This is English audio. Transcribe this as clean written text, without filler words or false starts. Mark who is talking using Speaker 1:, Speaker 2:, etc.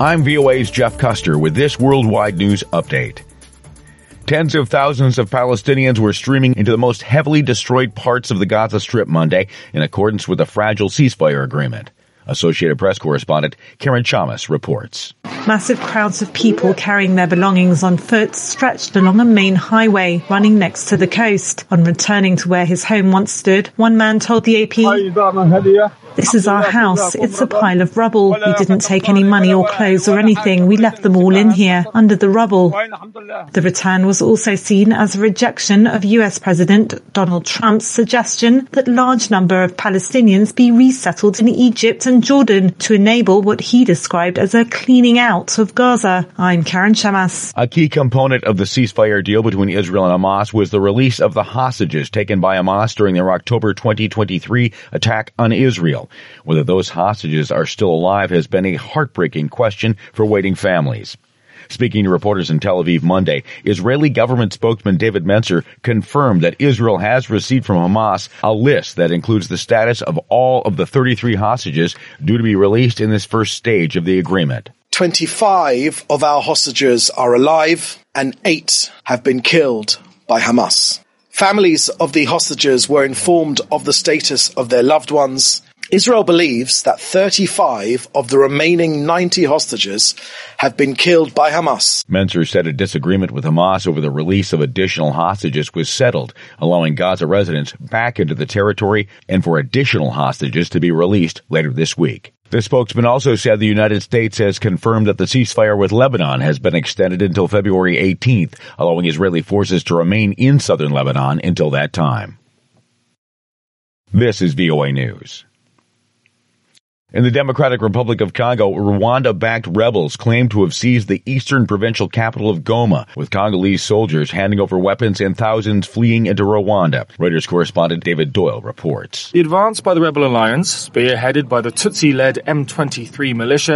Speaker 1: I'm VOA's Jeff Custer with this worldwide news update. Tens of thousands of Palestinians were streaming into the most heavily destroyed parts of the Gaza Strip Monday in accordance with a fragile ceasefire agreement. Associated Press correspondent Karen Chamas reports.
Speaker 2: Massive crowds of people carrying their belongings on foot stretched along a main highway running next to the coast. On returning to where his home once stood, one man told the AP, "This is our house. It's a pile of rubble. We didn't take any money or clothes or anything. We left them all in here, under the rubble." The return was also seen as a rejection of US President Donald Trump's suggestion that a large number of Palestinians be resettled in Egypt and Jordan to enable what he described as a cleaning out of Gaza. I'm Karen Chamas.
Speaker 1: A key component of the ceasefire deal between Israel and Hamas was the release of the hostages taken by Hamas during their October 2023 attack on Israel. Whether those hostages are still alive has been a heartbreaking question for waiting families. Speaking to reporters in Tel Aviv Monday, Israeli government spokesman David Mencer confirmed that Israel has received from Hamas a list that includes the status of all of the 33 hostages due to be released in this first stage of the agreement.
Speaker 3: 25 of our hostages are alive and 8 have been killed by Hamas. Families of the hostages were informed of the status of their loved ones. Israel believes that 35 of the remaining 90 hostages have been killed by Hamas.
Speaker 1: Mencer said a disagreement with Hamas over the release of additional hostages was settled, allowing Gaza residents back into the territory and for additional hostages to be released later this week. The spokesman also said the United States has confirmed that the ceasefire with Lebanon has been extended until February 18th, allowing Israeli forces to remain in southern Lebanon until that time. This is VOA News. In the Democratic Republic of Congo, Rwanda-backed rebels claim to have seized the eastern provincial capital of Goma, with Congolese soldiers handing over weapons and thousands fleeing into Rwanda. Reuters correspondent David Doyle reports.
Speaker 4: The advance by the rebel alliance, spearheaded by the Tutsi-led M23 militia,